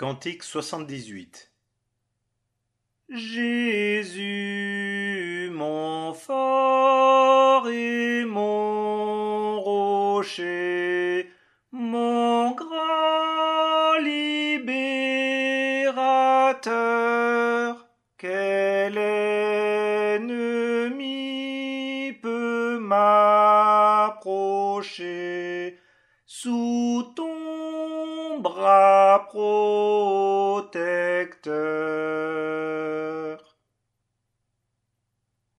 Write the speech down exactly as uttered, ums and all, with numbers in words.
Cantique soixante-dix-huit. Jésus, mon fort et mon rocher, mon grand libérateur, quel ennemi peut m'approcher sous ton bras protecteur?